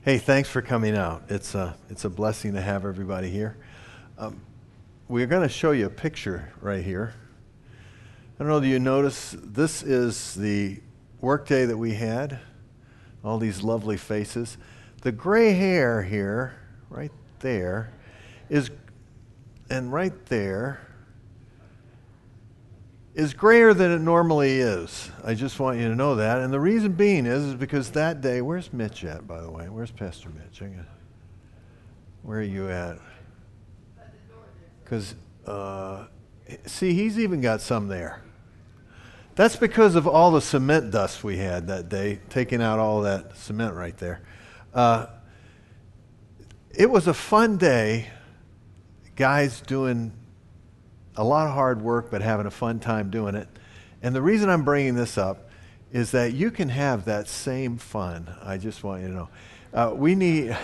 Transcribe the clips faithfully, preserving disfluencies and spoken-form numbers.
Hey, thanks for coming out. It's a, it's a blessing to have everybody here. Um, we're going to show you a picture right here. I don't know, do you notice this is the workday that we had? All these lovely faces. The gray hair here, right there, is, and right there, is grayer than it normally is. I just want you to know that. And the reason being is, is because that day, where's Mitch at, by the way? Where's Pastor Mitch? I got, where are you at? Because, uh, see, he's even got some there. That's because of all the cement dust we had that day, taking out all that cement right there. Uh, it was a fun day, guys doing a lot of hard work, but having a fun time doing it. And the reason I'm bringing this up is that you can have that same fun. I just want you to know. Uh, we need,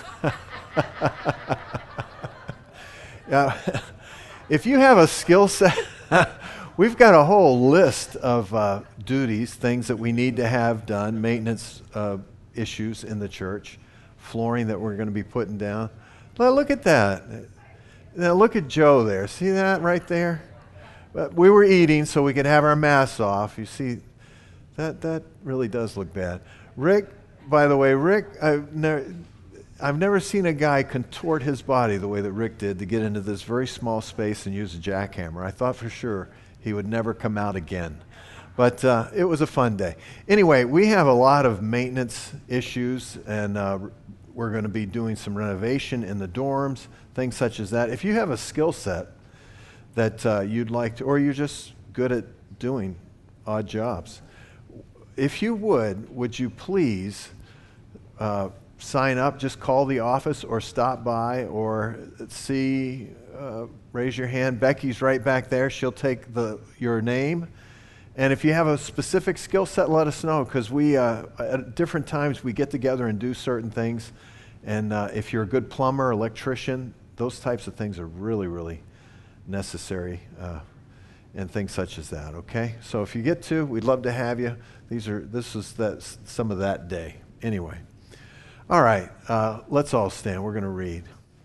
uh, if you have a skill set, we've got a whole list of uh, duties, things that we need to have done, maintenance uh, issues in the church, flooring that we're going to be putting down. Well, look at that. Now look at Joe there. See that right there? But we were eating so we could have our masks off. You see, that that really does look bad. Rick, by the way, Rick, I've never, I've never seen a guy contort his body the way that Rick did to get into this very small space and use a jackhammer. I thought for sure he would never come out again. But uh, it was a fun day. Anyway, we have a lot of maintenance issues, and uh, we're going to be doing some renovation in the dorms, things such as that. If you have a skill set that uh, you'd like to, or you're just good at doing odd jobs, if you would, would you please uh, sign up, just call the office or stop by or see, uh, raise your hand. Becky's right back there. She'll take the your name. And if you have a specific skill set, let us know, because we, uh, at different times, we get together and do certain things. And uh, if you're a good plumber, electrician, those types of things are really, really necessary, uh, and things such as that, okay? So if you get to, we'd love to have you. These are, this is that, some of that day. Anyway. All right, uh, let's all stand. We're going to read.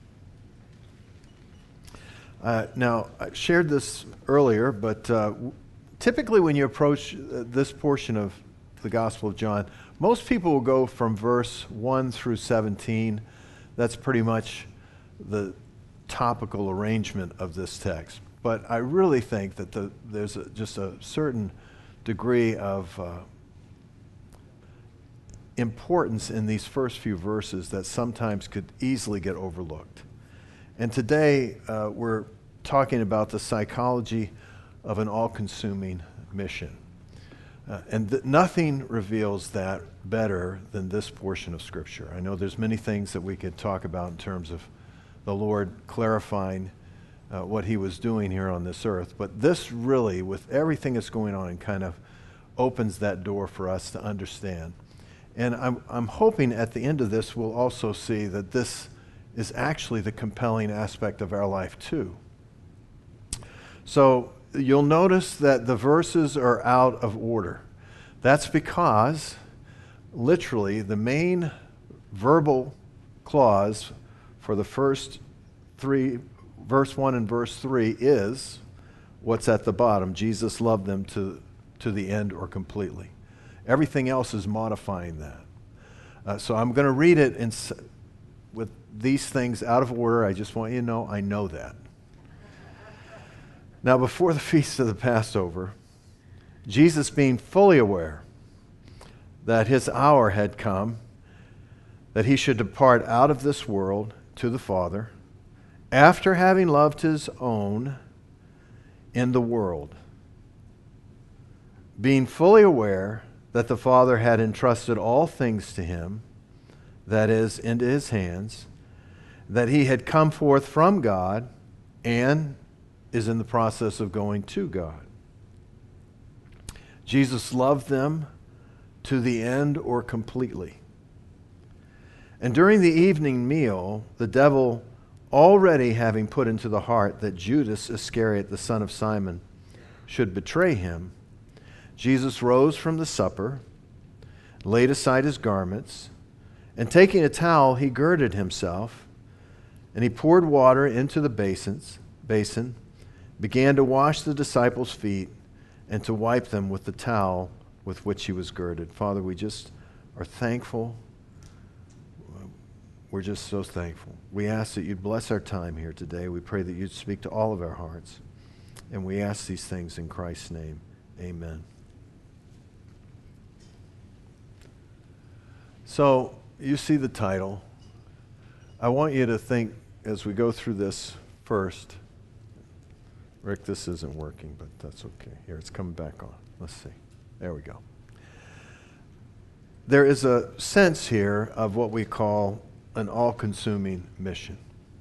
Uh, now, I shared this earlier, but uh, typically when you approach uh, this portion of the Gospel of John, most people will go from verse one through seventeen. That's pretty much the topical arrangement of this text. But I really think that the, there's a, just a certain degree of uh, importance in these first few verses that sometimes could easily get overlooked. And today uh, we're talking about the psychology of an all-consuming mission. Uh, and th- nothing reveals that better than this portion of Scripture. I know there's many things that we could talk about in terms of the Lord clarifying uh, what he was doing here on this earth, but this really, with everything that's going on, kind of opens that door for us to understand. And I'm, I'm hoping at the end of this we'll also see that this is actually the compelling aspect of our life too. So you'll notice that the verses are out of order. That's because, literally, the main verbal clause for the first three, verse one and verse three, is what's at the bottom. Jesus loved them to, to the end or completely. Everything else is modifying that. Uh, so I'm going to read it in, with these things out of order. I just want you to know I know that. Now, before the feast of the Passover, Jesus, being fully aware that his hour had come, that he should depart out of this world to the Father, after having loved his own in the world, being fully aware that the Father had entrusted all things to him, that is, into his hands, that he had come forth from God and is in the process of going to God. Jesus loved them to the end or completely. And during the evening meal, the devil, already having put into the heart that Judas Iscariot, the son of Simon, should betray him, Jesus rose from the supper, laid aside his garments, And taking a towel, he girded himself, and he poured water into the basins, basin, began to wash the disciples' feet, and to wipe them with the towel with which he was girded. Father, we just are thankful. We're just so thankful. We ask that you'd bless our time here today. We pray that you'd speak to all of our hearts. And we ask these things in Christ's name. Amen. So, you see the title. I want you to think as we go through this first. Rick, this isn't working, but that's okay. Here, it's coming back on. Let's see. There we go. There is a sense here of what we call an all-consuming mission.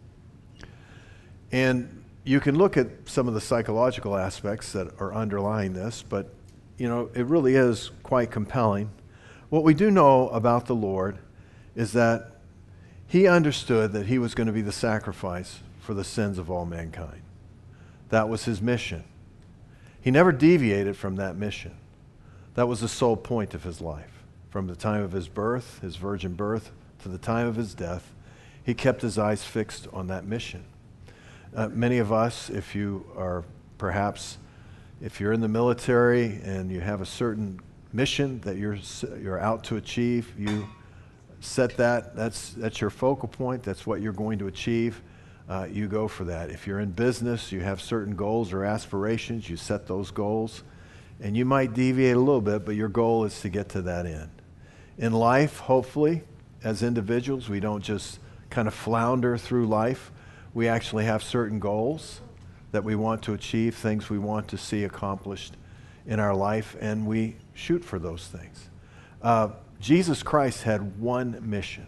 And you can look at some of the psychological aspects that are underlying this, but you know, it really is quite compelling. What we do know about the Lord is that he understood that he was going to be the sacrifice for the sins of all mankind. That was his mission. He never deviated from that mission. That was the sole point of his life. From the time of his birth, his virgin birth, to the time of his death, he kept his eyes fixed on that mission. Uh, many of us, if you are perhaps, if you're in the military and you have a certain mission that you're you're out to achieve, you set that, that's, that's your focal point, that's what you're going to achieve. Uh, you go for that. If you're in business, you have certain goals or aspirations, you set those goals, and you might deviate a little bit, but your goal is to get to that end. In life, hopefully, as individuals, we don't just kind of flounder through life. We actually have certain goals that we want to achieve, things we want to see accomplished in our life, and we shoot for those things. Uh, Jesus Christ had one mission.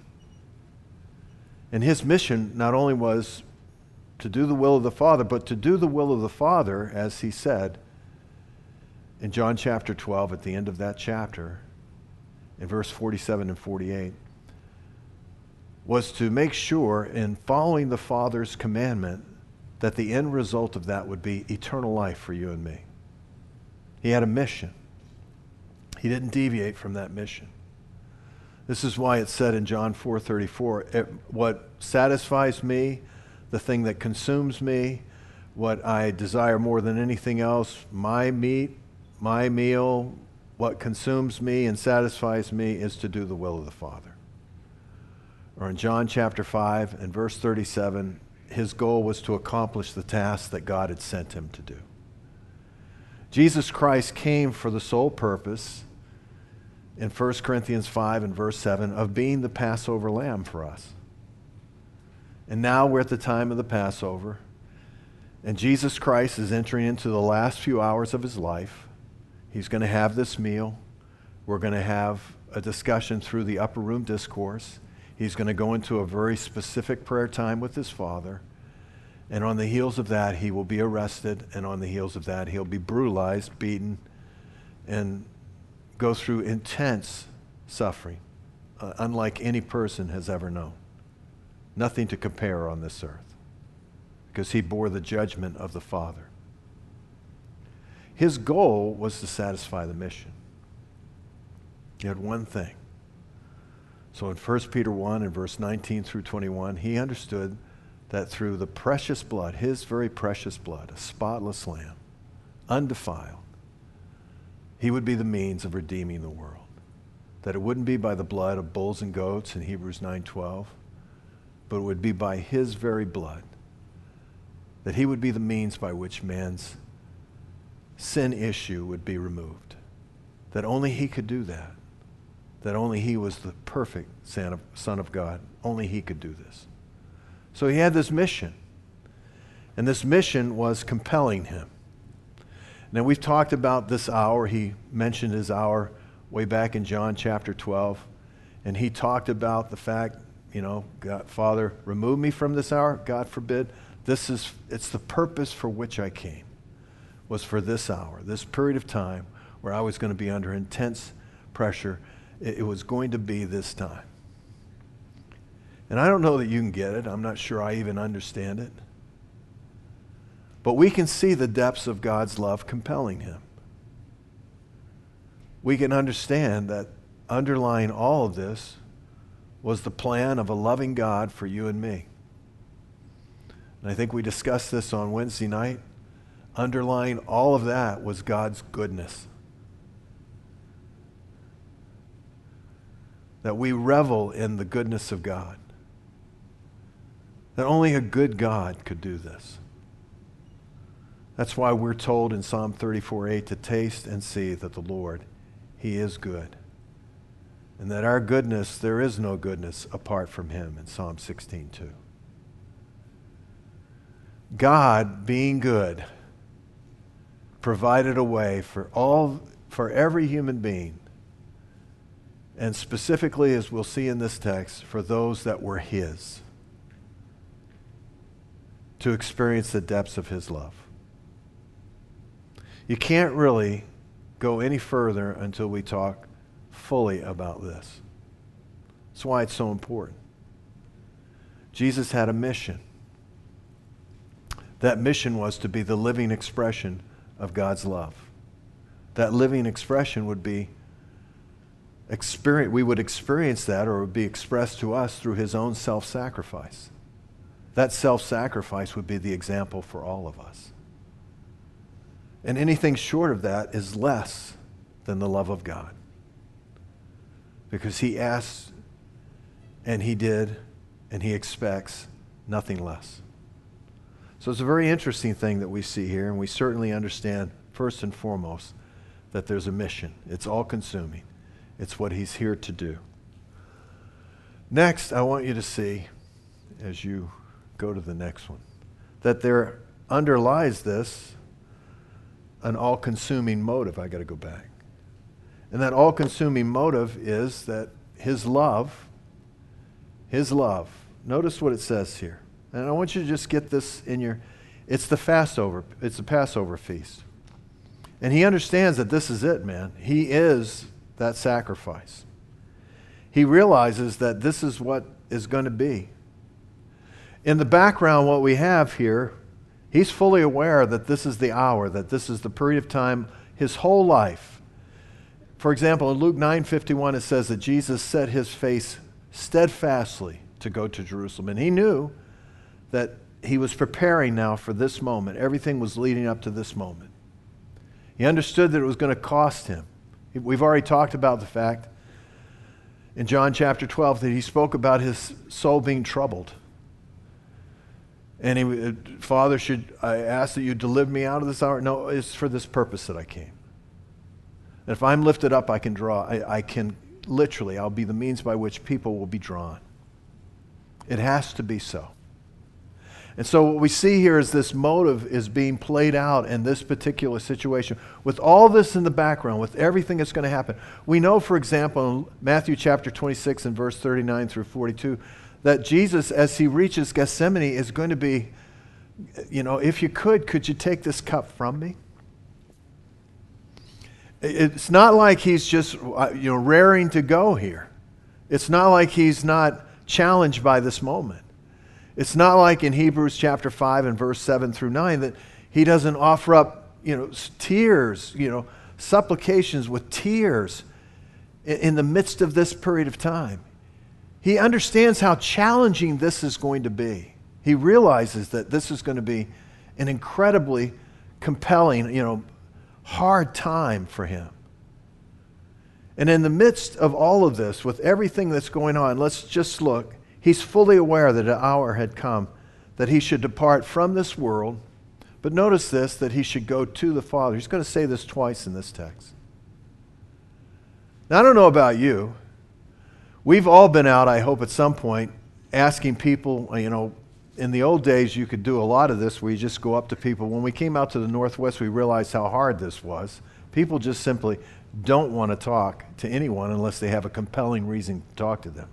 And his mission not only was to do the will of the Father, but to do the will of the Father, as he said in John chapter twelve, at the end of that chapter, in verse forty-seven and forty-eight, was to make sure in following the Father's commandment that the end result of that would be eternal life for you and me. He had a mission. He didn't deviate from that mission. This is why it said in John four thirty-four, what satisfies me, the thing that consumes me, what I desire more than anything else, my meat, my meal, what consumes me and satisfies me is to do the will of the Father. Or in John chapter five and verse thirty-seven, his goal was to accomplish the task that God had sent him to do. Jesus Christ came for the sole purpose, in First Corinthians five and verse seven, of being the Passover lamb for us. And now we're at the time of the Passover, and Jesus Christ is entering into the last few hours of his life. He's going to have this meal. We're going to have a discussion through the upper room discourse. He's going to go into a very specific prayer time with his Father. And on the heels of that, he will be arrested. And on the heels of that, he'll be brutalized, beaten, and go through intense suffering, uh, unlike any person has ever known. Nothing to compare on this earth, because he bore the judgment of the Father. His goal was to satisfy the mission. He had one thing. So in First Peter one and verse nineteen through twenty-one, he understood that through the precious blood, his very precious blood, a spotless lamb, undefiled, he would be the means of redeeming the world. That it wouldn't be by the blood of bulls and goats in Hebrews nine twelve, but it would be by his very blood. That he would be the means by which man's sin issue would be removed. That only he could do that. That only he was the perfect Son of, Son of God. Only he could do this. So he had this mission. And this mission was compelling him. Now we've talked about this hour. He mentioned his hour way back in John chapter twelve. And he talked about the fact, you know, God, Father, remove me from this hour. God forbid. This is, it's the purpose for which I came. Was for this hour, this period of time where I was going to be under intense pressure. It, it was going to be this time. And I don't know that you can get it. I'm not sure I even understand it. But we can see the depths of God's love compelling him. We can understand that underlying all of this was the plan of a loving God for you and me. And I think we discussed this on Wednesday night. Underlying all of that was God's goodness. That we revel in the goodness of God. That only a good God could do this. That's why we're told in Psalm thirty-four eight to taste and see that the Lord, He is good. And that our goodness, there is no goodness apart from Him in Psalm sixteen two. God, being good, provided a way for all, for every human being, and specifically, as we'll see in this text, for those that were His, to experience the depths of His love. You can't really go any further until we talk fully about this. That's why it's so important. Jesus had a mission. That mission was to be the living expression of God's love. That living expression would be experience, we would experience that, or it would be expressed to us through His own self-sacrifice. That self-sacrifice would be the example for all of us. And anything short of that is less than the love of God. Because He asked, and He did, and He expects nothing less. So it's a very interesting thing that we see here, and we certainly understand, first and foremost, that there's a mission. It's all-consuming. It's what He's here to do. Next, I want you to see, as you go to the next one, that there underlies this an all-consuming motive. I got to go back. And that all-consuming motive is that His love, His love, notice what it says here. And I want you to just get this in your, it's the Passover, it's the Passover feast. And He understands that this is it, man. He is that sacrifice. He realizes that this is what is going to be. In the background, what we have here, He's fully aware that this is the hour, that this is the period of time, His whole life. For example, in Luke nine fifty-one, it says that Jesus set His face steadfastly to go to Jerusalem. And He knew that He was preparing now for this moment. Everything was leading up to this moment. He understood that it was going to cost Him. We've already talked about the fact in John chapter twelve that He spoke about His soul being troubled. And he, Father, should I ask that you deliver me out of this hour? No, it's for this purpose that I came. And if I'm lifted up, I can draw. I, I can literally, I'll be the means by which people will be drawn. It has to be so. And so what we see here is this motive is being played out in this particular situation. With all this in the background, with everything that's going to happen. We know, for example, in Matthew chapter twenty-six and verse thirty-nine through forty-two, that Jesus, as He reaches Gethsemane, is going to be, you know, if you could, could you take this cup from me? It's not like He's just, you know, raring to go here. It's not like He's not challenged by this moment. It's not like in Hebrews chapter five and verse seven through nine that He doesn't offer up, you know, tears, you know, supplications with tears in the midst of this period of time. He understands how challenging this is going to be. He realizes that this is going to be an incredibly compelling, you know, hard time for Him. And in the midst of all of this, with everything that's going on, let's just look. He's fully aware that an hour had come that He should depart from this world. But notice this, that He should go to the Father. He's going to say this twice in this text. Now, I don't know about you. We've all been out, I hope, at some point, asking people, you know, in the old days, you could do a lot of this where you just go up to people. When we came out to the Northwest, we realized how hard this was. People just simply don't want to talk to anyone unless they have a compelling reason to talk to them.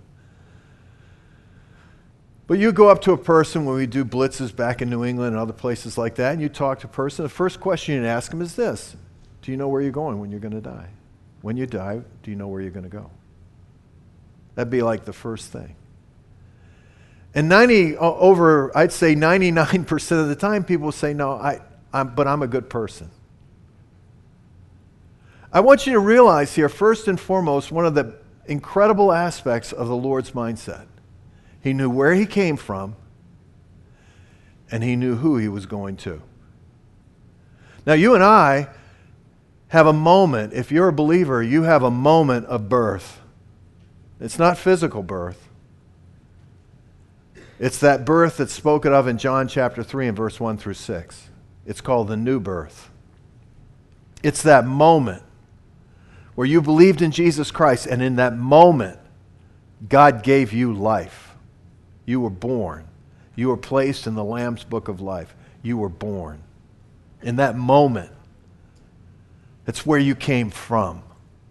But you go up to a person when we do blitzes back in New England and other places like that, and you talk to a person, the first question you ask them is this: do you know where you're going when you're going to die? When you die, do you know where you're going to go? That'd be like the first thing. And ninety over, I'd say ninety-nine percent of the time, people say, no, I, I'm, but I'm a good person. I want you to realize here, first and foremost, one of the incredible aspects of the Lord's mindset. He knew where he came from, and he knew who he was going to. Now, you and I have a moment. If you're a believer, you have a moment of birth. It's not physical birth. It's that birth that's spoken of in John chapter three and verse one through six. It's called the new birth. It's that moment where you believed in Jesus Christ, and in that moment, God gave you life. You were born. You were placed in the Lamb's book of life. You were born. In that moment, that's where you came from.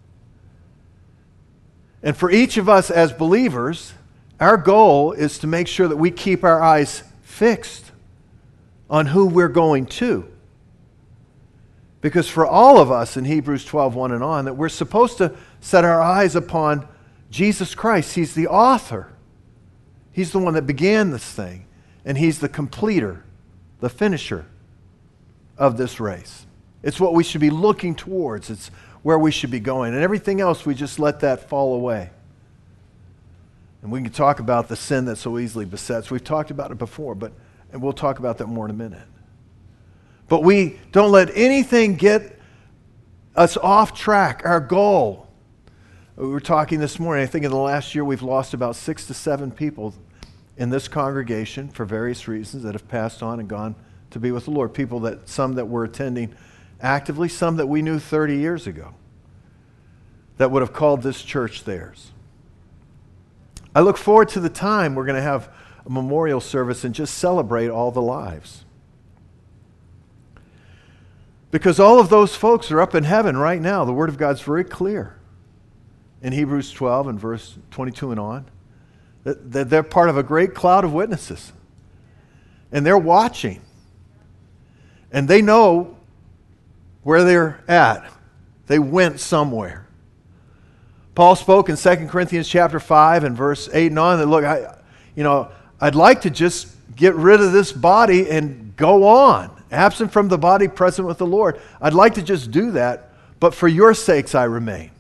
And for each of us as believers, our goal is to make sure that we keep our eyes fixed on who we're going to. Because for all of us in Hebrews twelve, one and on, that we're supposed to set our eyes upon Jesus Christ. He's the author. He's the one that began this thing. And He's the completer, the finisher of this race. It's what we should be looking towards. It's where we should be going. And everything else, we just let that fall away. And we can talk about the sin that so easily besets. We've talked about it before, but and we'll talk about that more in a minute. But we don't let anything get us off track, our goal. We were talking this morning, I think in the last year we've lost about six to seven people in this congregation for various reasons that have passed on and gone to be with the Lord. People that, some that were attending actively, some that we knew thirty years ago that would have called this church theirs. I look forward to the time we're going to have a memorial service and just celebrate all the lives. Because all of those folks are up in heaven right now. The Word of God's very clear in Hebrews twelve and verse twenty-two and on. That they're part of a great cloud of witnesses. And they're watching. And they know where they're at. They went somewhere. Paul spoke in Second Corinthians chapter five and verse eight and on that, look, I, you know, I'd like to just get rid of this body and go on. Absent from the body, present with the Lord. I'd like to just do that, but for your sakes I remain.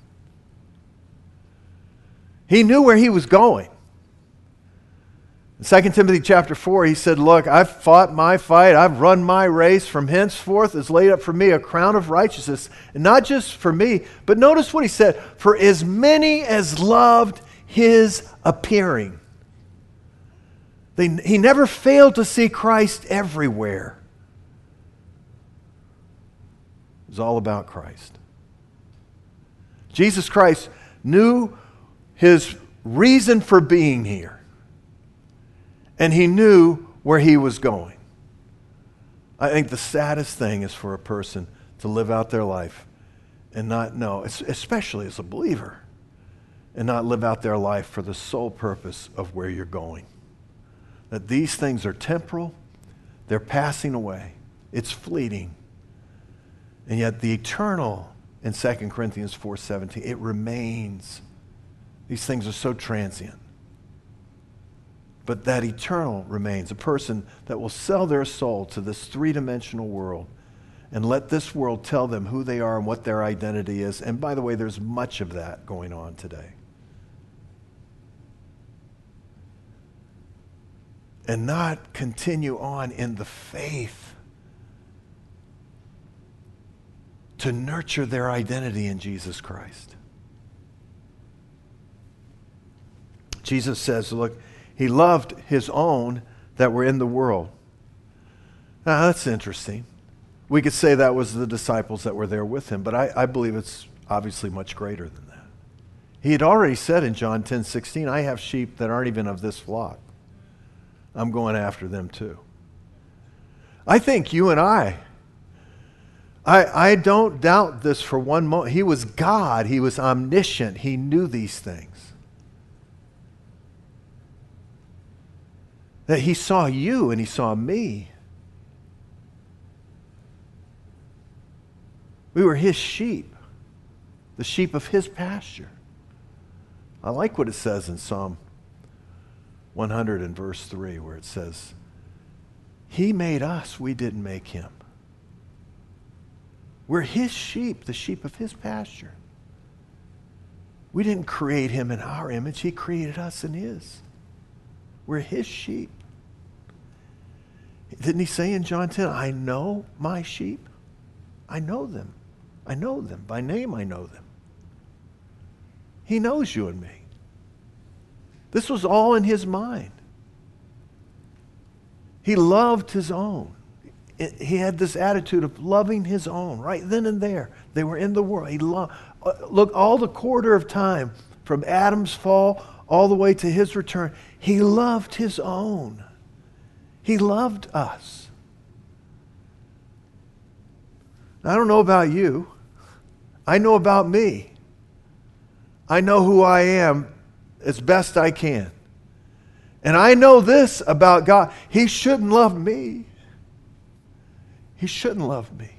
He knew where he was going. In Second Timothy chapter four, he said, look, I've fought my fight, I've run my race, from henceforth is laid up for me a crown of righteousness, and not just for me, but notice what he said, for as many as loved his appearing. They, he never failed to see Christ everywhere. It was all about Christ. Jesus Christ knew his reason for being here. And he knew where he was going. I think the saddest thing is for a person to live out their life and not know, especially as a believer, and not live out their life for the sole purpose of where you're going. That these things are temporal, they're passing away, it's fleeting. And yet the eternal in Second Corinthians four seventeen, it remains. These things are so transient. But that eternal remains. A person that will sell their soul to this three-dimensional world and let this world tell them who they are and what their identity is. And by the way, there's much of that going on today. And not continue on in the faith to nurture their identity in Jesus Christ. Jesus says, look, he loved his own that were in the world. Now, that's interesting. We could say that was the disciples that were there with him, but I, I believe it's obviously much greater than that. He had already said in John ten sixteen, I have sheep that aren't even of this flock. I'm going after them too. I think you and I, I, I don't doubt this for one moment. He was God. He was omniscient. He knew these things. That he saw you and he saw me. We were his sheep, the sheep of his pasture. I like what it says in Psalm one hundred and verse three, where it says, he made us, we didn't make him. We're his sheep, the sheep of his pasture. We didn't create him in our image. He created us in his. We're his sheep. Didn't he say in John ten, I know my sheep? I know them. I know them. By name I know them. He knows you and me. This was all in his mind. He loved his own. He had this attitude of loving his own right then and there. They were in the world. He loved, look, all the quarter of time from Adam's fall all the way to his return, he loved his own. He loved us. I don't know about you. I know about me. I know who I am as best I can. And I know this about God. He shouldn't love me. He shouldn't love me.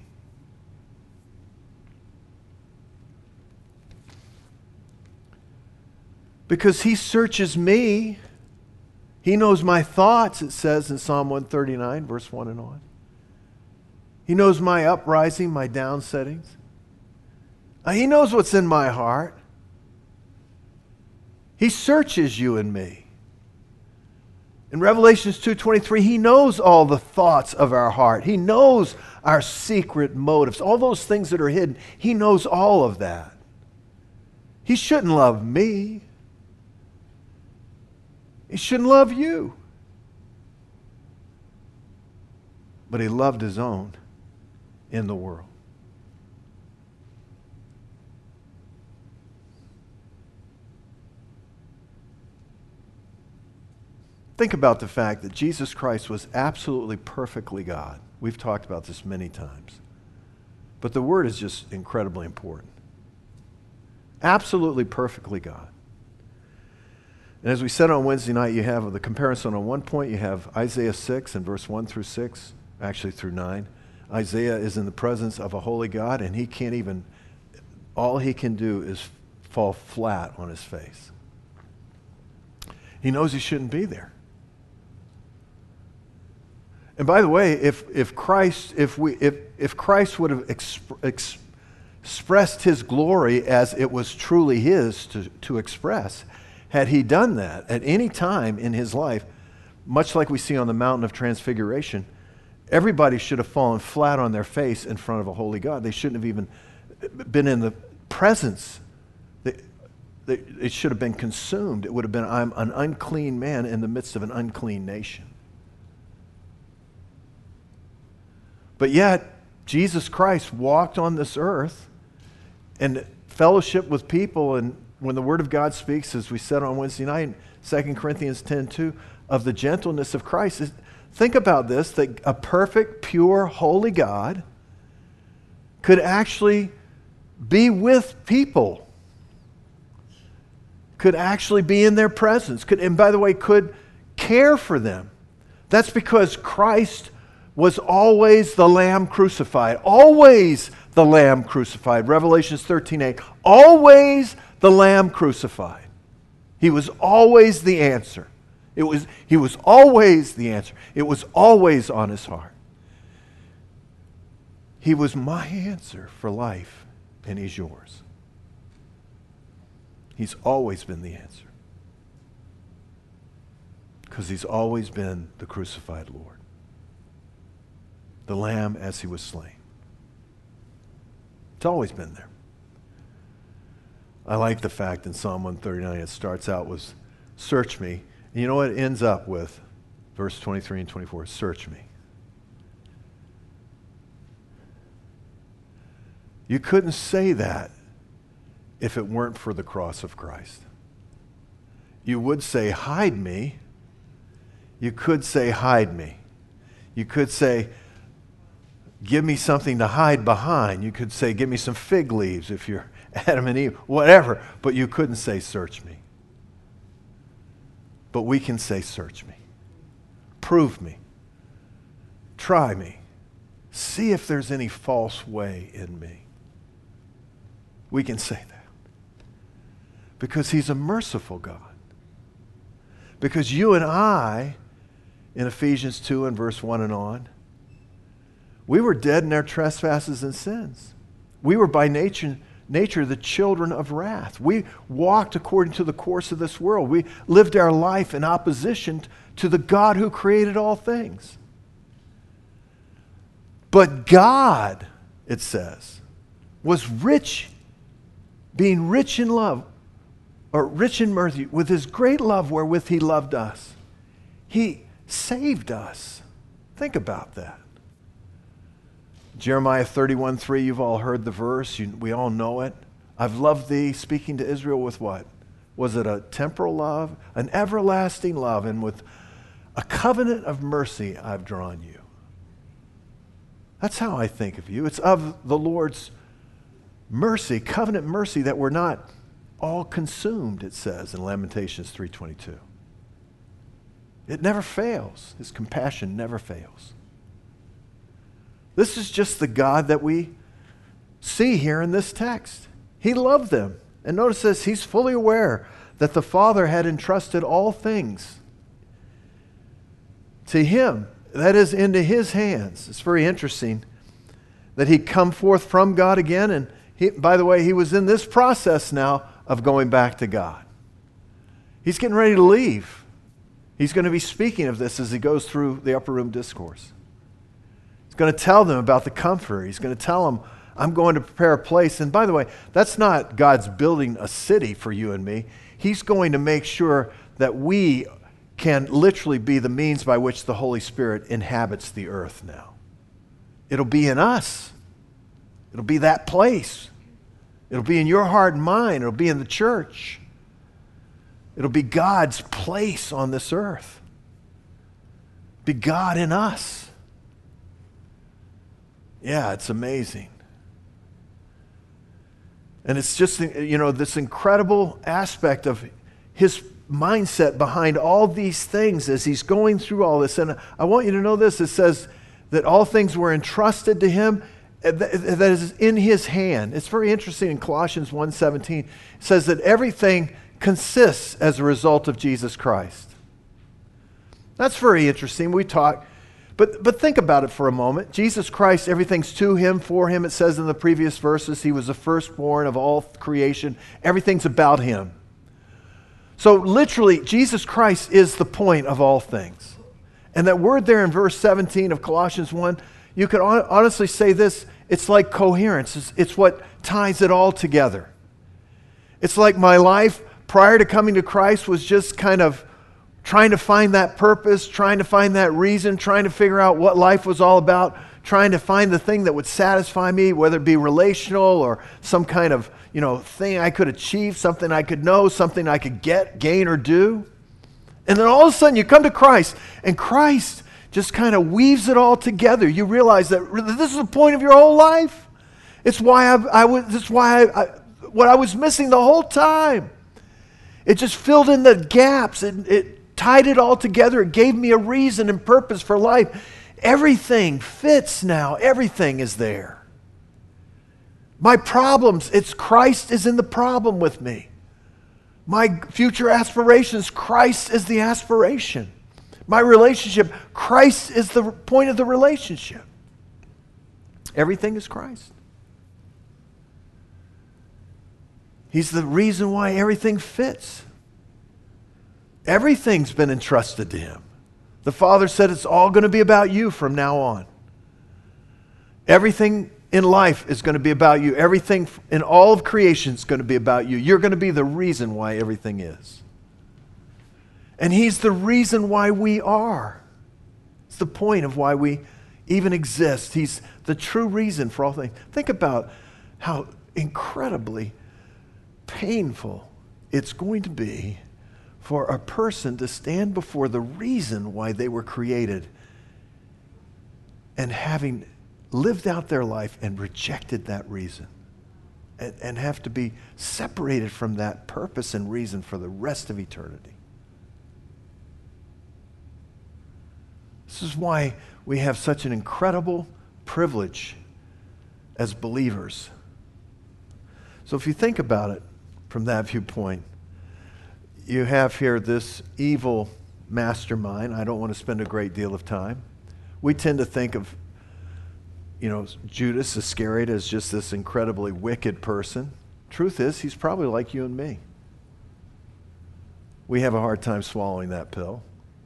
Because he searches me. He knows my thoughts, it says in Psalm one thirty-nine, verse one and on. He knows my uprising, my downsettings. Uh, He knows what's in my heart. He searches you and me. In Revelations two twenty-three, he knows all the thoughts of our heart. He knows our secret motives, all those things that are hidden. He knows all of that. He shouldn't love me. He shouldn't love you. But he loved his own in the world. Think about the fact that Jesus Christ was absolutely perfectly God. We've talked about this many times. But the word is just incredibly important. Absolutely perfectly God. And as we said on Wednesday night, you have the comparison on one point, you have Isaiah six and verse one through six, actually through nine. Isaiah is in the presence of a holy God, and he can't even, all he can do is fall flat on his face. He knows he shouldn't be there. And by the way, if, if Christ if we if, if Christ would have exp, ex, expressed his glory as it was truly his to, to express, had he done that at any time in his life, much like we see on the mountain of transfiguration, everybody should have fallen flat on their face in front of a holy God. They shouldn't have even been in the presence. They, they, it should have been consumed. It would have been, I'm an unclean man in the midst of an unclean nation. But yet, Jesus Christ walked on this earth and fellowship with people, and when the Word of God speaks, as we said on Wednesday night, Second Corinthians ten two, of the gentleness of Christ. Think about this, that a perfect, pure, holy God could actually be with people, could actually be in their presence, could, and by the way, could care for them. That's because Christ was always the Lamb crucified, always the Lamb crucified. Revelations thirteen eight, always the Lamb crucified. He was always the answer. It was, he was always the answer. It was always on his heart. He was my answer for life, and he's yours. He's always been the answer. Because he's always been the crucified Lord. The Lamb as he was slain. It's always been there. I like the fact in Psalm one thirty-nine it starts out with, search me. And you know what it ends up with? Verse twenty-three and twenty-four, search me. You couldn't say that if it weren't for the cross of Christ. You would say, hide me. You could say, hide me. You could say, give me something to hide behind. You could say, give me some fig leaves if you're Adam and Eve, whatever. But you couldn't say, search me. But we can say, search me. Prove me. Try me. See if there's any false way in me. We can say that. Because he's a merciful God. Because you and I, in Ephesians two and verse one and on, we were dead in our trespasses and sins. We were by nature nature the children of wrath. We walked according to the course of this world. We lived our life in opposition to the God who created all things. But God, it says, was rich, being rich in love, or rich in mercy, with his great love wherewith he loved us. He saved us. Think about that. Jeremiah thirty-one three, you've all heard the verse. You, we all know it. I've loved thee, speaking to Israel with what? Was it a temporal love? An everlasting love, and with a covenant of mercy I've drawn you. That's how I think of you. It's of the Lord's mercy, covenant mercy, that we're not all consumed, it says in Lamentations three twenty-two. It never fails. His compassion never fails. This is just the God that we see here in this text. He loved them. And notice this, he's fully aware that the Father had entrusted all things to him, that is, into his hands. It's very interesting that he'd come forth from God again. And he, by the way, he was in this process now of going back to God. He's getting ready to leave. He's going to be speaking of this as he goes through the upper room discourse. He's going to tell them about the Comforter. He's going to tell them, I'm going to prepare a place. And by the way, that's not God's building a city for you and me. He's going to make sure that we can literally be the means by which the Holy Spirit inhabits the earth now. It'll be in us. It'll be that place. It'll be in your heart and mind. It'll be in the church. It'll be God's place on this earth. Be God in us. Yeah, it's amazing. And it's just, you know, this incredible aspect of his mindset behind all these things as he's going through all this. And I want you to know this. It says that all things were entrusted to him, that is in his hand. It's very interesting in Colossians one seventeen. It says that everything consists as a result of Jesus Christ. That's very interesting. We talk, but, but think about it for a moment. Jesus Christ, everything's to him, for him. It says in the previous verses, he was the firstborn of all creation. Everything's about him. So literally, Jesus Christ is the point of all things. And that word there in verse seventeen of Colossians one, you could honestly say this, it's like coherence. It's, it's what ties it all together. It's like my life prior to coming to Christ was just kind of trying to find that purpose, trying to find that reason, trying to figure out what life was all about, trying to find the thing that would satisfy me, whether it be relational or some kind of, you know, thing I could achieve, something I could know, something I could get, gain, or do. And then all of a sudden you come to Christ, and Christ just kind of weaves it all together. You realize that this is the point of your whole life. It's why I, I was. It's why I, I, what I was missing the whole time. It just filled in the gaps. It, it tied it all together. It gave me a reason and purpose for life. Everything fits now. Everything is there. My problems, it's Christ is in the problem with me. My future aspirations, Christ is the aspiration. My relationship, Christ is the point of the relationship. Everything is Christ. He's the reason why everything fits. Everything's been entrusted to him. The Father said it's all going to be about you from now on. Everything in life is going to be about you. Everything in all of creation is going to be about you. You're going to be the reason why everything is. And he's the reason why we are. It's the point of why we even exist. He's the true reason for all things. Think about how incredibly painful it's going to be for a person to stand before the reason why they were created and having lived out their life and rejected that reason and, and have to be separated from that purpose and reason for the rest of eternity. This is why we have such an incredible privilege as believers. So if you think about it from that viewpoint, you have here this evil mastermind. I don't want to spend a great deal of time. We tend to think of, you know, Judas Iscariot as just this incredibly wicked person. truth is, he's probably like you and me. We have a hard time swallowing that pill.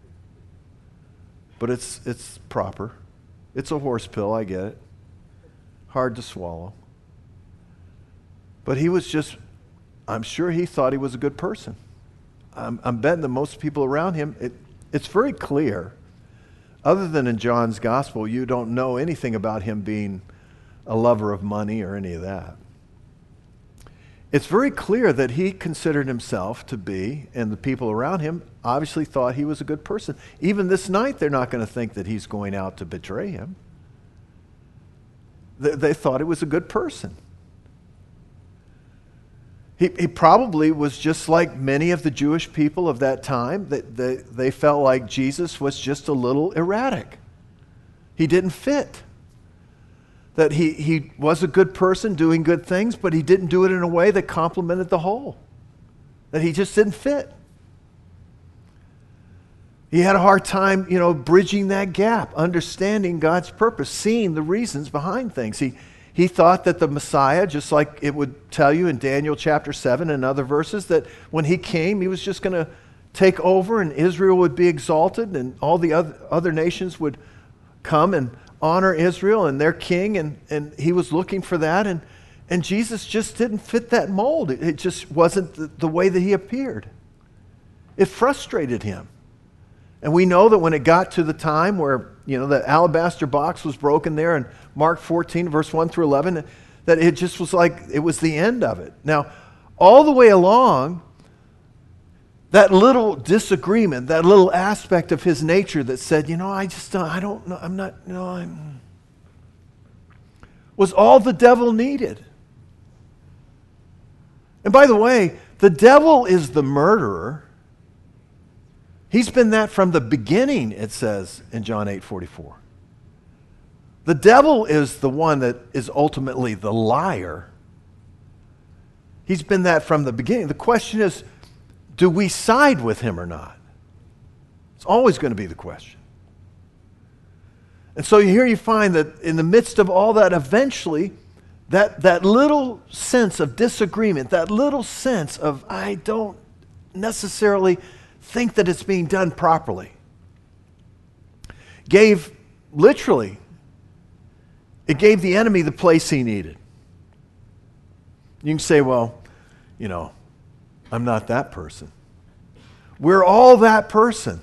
But it's it's proper. It's a horse pill, I get it. Hard to swallow. But he was just, I'm sure he thought he was a good person. I'm, I'm betting that most people around him, it, it's very clear, other than in John's gospel, you don't know anything about him being a lover of money or any of that. It's very clear that he considered himself to be, and the people around him obviously thought he was a good person. Even this night, they're not going to think that he's going out to betray him. They, they thought he was a good person. He, he probably was just like many of the Jewish people of that time. That they, they felt like Jesus was just a little erratic. He didn't fit. That he, he was a good person doing good things, but he didn't do it in a way that complemented the whole. That he just didn't fit. He had a hard time, you know, bridging that gap, understanding God's purpose, seeing the reasons behind things. He, he thought that the Messiah, just like it would tell you in Daniel chapter seven and other verses, that when he came, he was just going to take over and Israel would be exalted and all the other, other nations would come and honor Israel and their king, and, and he was looking for that, and, and Jesus just didn't fit that mold. It, it just wasn't the, the way that he appeared. It frustrated him. And we know that when it got to the time where, you know, the alabaster box was broken there in Mark fourteen, verse one through eleven, that it just was like, it was the end of it. Now, all the way along, that little disagreement, that little aspect of his nature that said, you know, I just don't, I don't know, I'm not, you know, I'm, was all the devil needed. And by the way, the devil is the murderer. He's been that from the beginning, it says in John eight forty-four. The devil is the one that is ultimately the liar. He's been that from the beginning. The question is, do we side with him or not? It's always going to be the question. And so here you find that in the midst of all that, eventually, that, that little sense of disagreement, that little sense of, I don't necessarily think that it's being done properly, gave, literally, it gave the enemy the place he needed. You can say, well, you know, I'm not that person. We're all that person.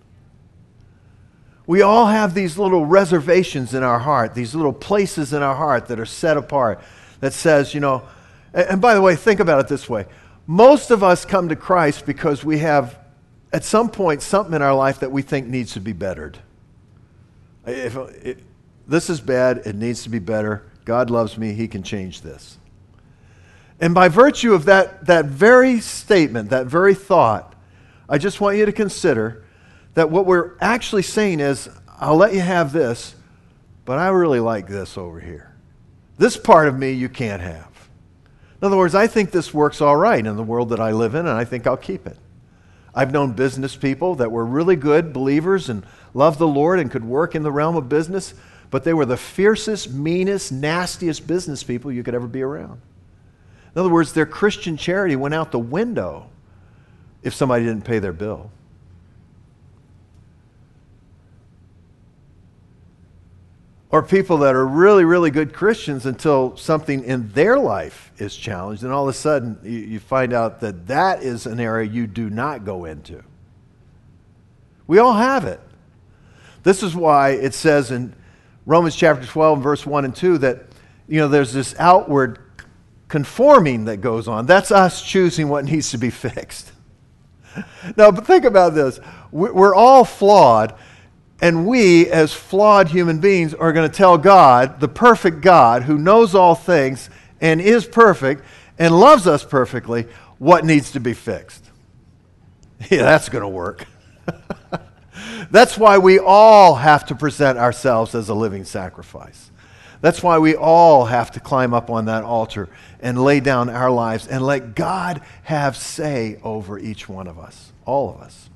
We all have these little reservations in our heart, these little places in our heart that are set apart that says, you know, and, and by the way, think about it this way. Most of us come to Christ because we have, at some point, something in our life that we think needs to be bettered. If it, this is bad, it needs to be better. God loves me, he can change this. And by virtue of that, that very statement, that very thought, I just want you to consider that what we're actually saying is, I'll let you have this, but I really like this over here. This part of me you can't have. In other words, I think this works all right in the world that I live in, and I think I'll keep it. I've known business people that were really good believers and loved the Lord and could work in the realm of business, but they were the fiercest, meanest, nastiest business people you could ever be around. In other words, their Christian charity went out the window if somebody didn't pay their bill. Or people that are really, really good Christians until something in their life is challenged, and all of a sudden you, you find out that that is an area you do not go into. We all have it. This is why it says in Romans chapter twelve, verse one and two, that, you know, there's this outward conforming that goes on. That's us choosing what needs to be fixed. Now, but think about this. We're all flawed, and we, as flawed human beings, are going to tell God, the perfect God, who knows all things and is perfect and loves us perfectly, what needs to be fixed. Yeah, that's going to work. That's why we all have to present ourselves as a living sacrifice. That's why we all have to climb up on that altar and lay down our lives and let God have say over each one of us, all of us.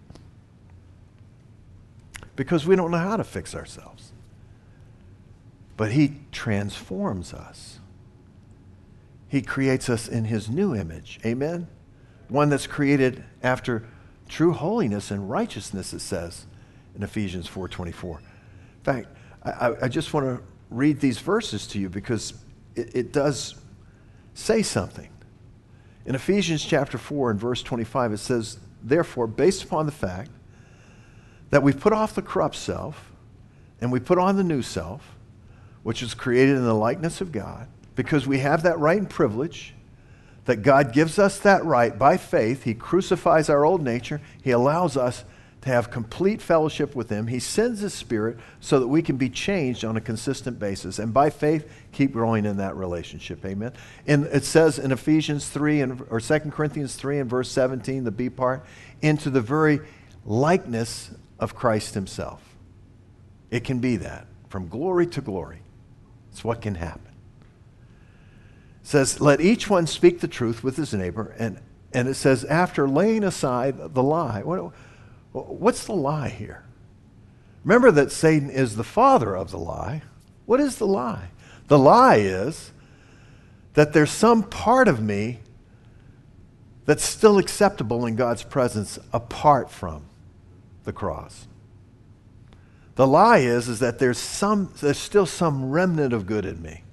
Because we don't know how to fix ourselves. But he transforms us He creates us in his new image. Amen? One that's created after true holiness and righteousness, it says in Ephesians four twenty-four. In fact, I, I just want to read these verses to you because it, it does say something. In Ephesians chapter four and verse twenty-five, it says, therefore, based upon the fact that we put off the corrupt self and we put on the new self, which is created in the likeness of God, because we have that right and privilege, that God gives us that right by faith. He crucifies our old nature. He allows us to have complete fellowship with him. He sends his Spirit so that we can be changed on a consistent basis. And by faith, keep growing in that relationship. Amen. And it says in Ephesians three, and, or Second Corinthians three and verse seventeen, the B part, into the very likeness of Christ himself. It can be that. From glory to glory. It's what can happen. It says, let each one speak the truth with his neighbor. And, and it says, after laying aside the lie. What, what's the lie here? Remember that Satan is the father of the lie. What is the lie? The lie is that there's some part of me that's still acceptable in God's presence apart from the cross. The lie is, is that there's some, there's still some remnant of good in me.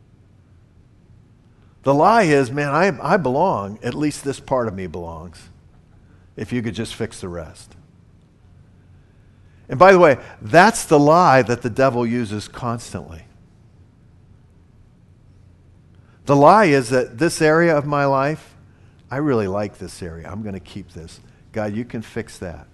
The lie is, man, I, I belong. At least this part of me belongs. If you could just fix the rest. And by the way, that's the lie that the devil uses constantly. The lie is that this area of my life, I really like this area. I'm going to keep this. God, you can fix that.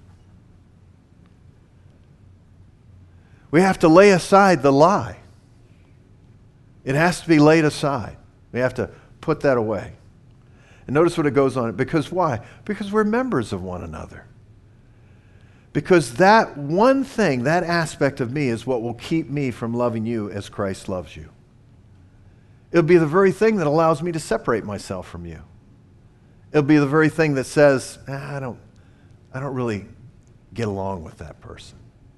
We have to lay aside the lie. It has to be laid aside. We have to put that away. And notice what it goes on. Because why? Because we're members of one another. Because that one thing, that aspect of me is what will keep me from loving you as Christ loves you. It'll be the very thing that allows me to separate myself from you. It'll be the very thing that says, ah, I don't, I don't really get along with that person.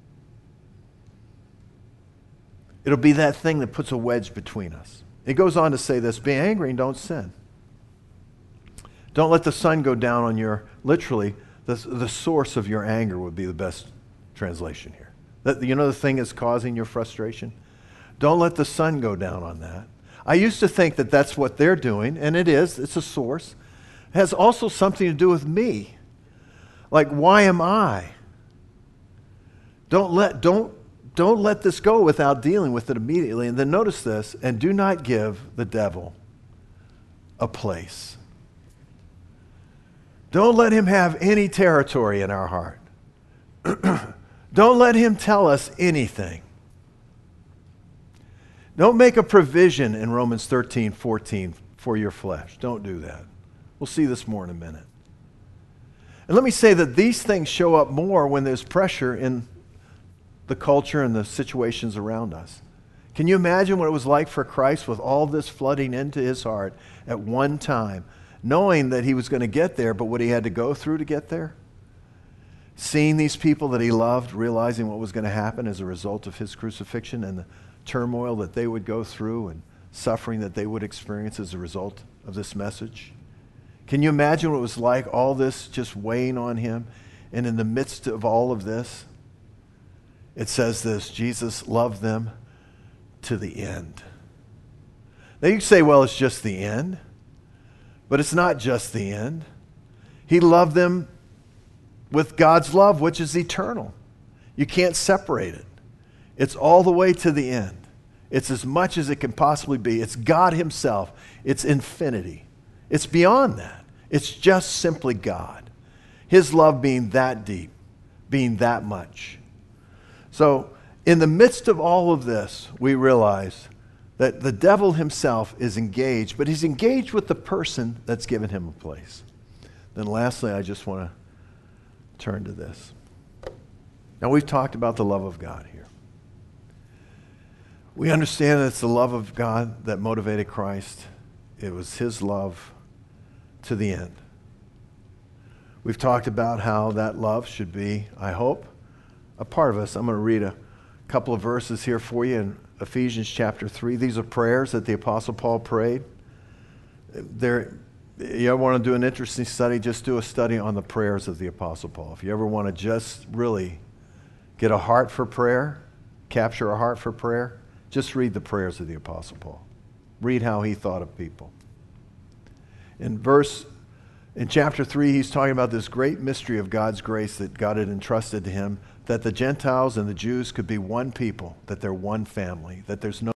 It'll be that thing that puts a wedge between us. It goes on to say this, be angry and don't sin. Don't let the sun go down on your, literally, the, the source of your anger would be the best translation here. That, you know the thing that's causing your frustration? Don't let the sun go down on that. I used to think that that's what they're doing, and it is. It's a source. It has also something to do with me. Like, why am I? Don't let, don't, don't let this go without dealing with it immediately. And then notice this, and do not give the devil a place. Don't let him have any territory in our heart. Don't let him tell us anything. Don't make a provision in Romans thirteen fourteen for your flesh. Don't do that. We'll see this more in a minute. And let me say that these things show up more when there's pressure in the culture and the situations around us. Can you imagine what it was like for Christ with all this flooding into his heart at one time, knowing that he was going to get there, but what he had to go through to get there? Seeing these people that he loved, realizing what was going to happen as a result of his crucifixion and the turmoil that they would go through and suffering that they would experience as a result of this message. Can you imagine what it was like, all this just weighing on him? And in the midst of all of this, it says this, Jesus loved them to the end. Now you say, well, it's just the end. But it's not just the end. He loved them with God's love, which is eternal. You can't separate it. It's all the way to the end. It's as much as it can possibly be. It's God himself. It's infinity. It's beyond that. It's just simply God. His love being that deep, being that much. So in the midst of all of this, we realize that the devil himself is engaged, but he's engaged with the person that's given him a place. Then lastly, I just want to turn to this. Now we've talked about the love of God here. We understand that it's the love of God that motivated Christ. It was his love to the end. We've talked about how that love should be, I hope, a part of us. I'm going to read a couple of verses here for you in Ephesians chapter three. These are prayers that the Apostle Paul prayed. there, you ever want to do an interesting study, just do a study on the prayers of the Apostle Paul. If you ever want to just really get a heart for prayer, capture a heart for prayer, just read the prayers of the Apostle Paul. Read how he thought of people. In verse, in chapter three, he's talking about this great mystery of God's grace that God had entrusted to him, that the Gentiles and the Jews could be one people, that they're one family, that there's no